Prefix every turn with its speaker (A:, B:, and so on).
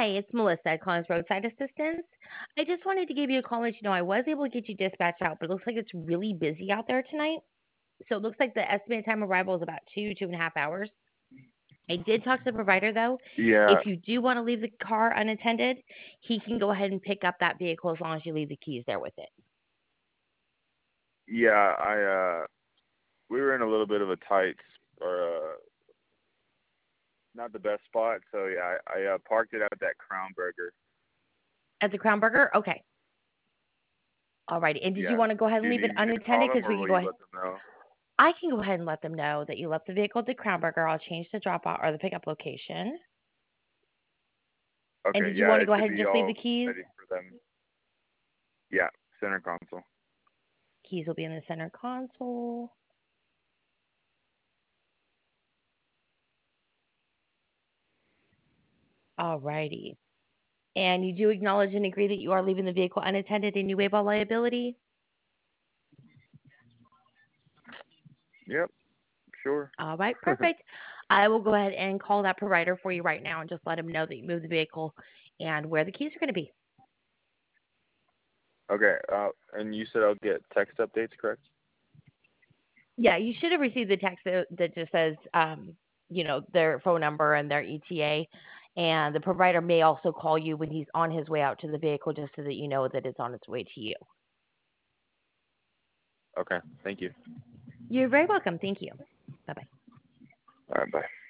A: Hi, it's Melissa calling for roadside assistance. I just wanted to give you a call and let you know I was able to get you dispatched out, but it looks like it's really busy out there tonight. So it looks like the estimated time of arrival is about 2.5 hours. I did talk to the provider though.
B: Yeah,
A: If you do want to leave the car unattended, he can go ahead and pick up that vehicle as long as you leave the keys there with it.
B: yeah. We were in a little bit of a tight or not the best spot, so yeah, I parked it at that Crown Burger.
A: At the Crown Burger? Okay. Alrighty. And did you
B: Yeah.
A: want to go ahead
B: Do
A: and
B: you
A: leave it
B: need me to call
A: unattended?
B: them,
A: Because
B: or
A: we can
B: will
A: go
B: you
A: ahead.
B: let them know?
A: I can go ahead and let them know that you left the vehicle at the Crown Burger. I'll change the drop off or the pickup location. And
B: Okay.
A: did you
B: Yeah,
A: want to
B: it
A: go
B: should
A: ahead and
B: be
A: just leave the
B: all
A: keys?
B: ready for them. Yeah, center console.
A: Keys will be in the center console. Alrighty. And you do acknowledge and agree that you are leaving the vehicle unattended and you waive all liability?
B: Yep. Sure.
A: All right, perfect. I will go ahead and call that provider for you right now and just let him know that you moved the vehicle and where the keys are going to be.
B: Okay. And you said I'll get text updates, correct?
A: Yeah, you should have received the text that just says, their phone number and their ETA. And the provider may also call you when he's on his way out to the vehicle just so that you know that it's on its way to you.
B: Okay. Thank you.
A: You're very welcome. Thank you. Bye bye.
B: All right. Bye.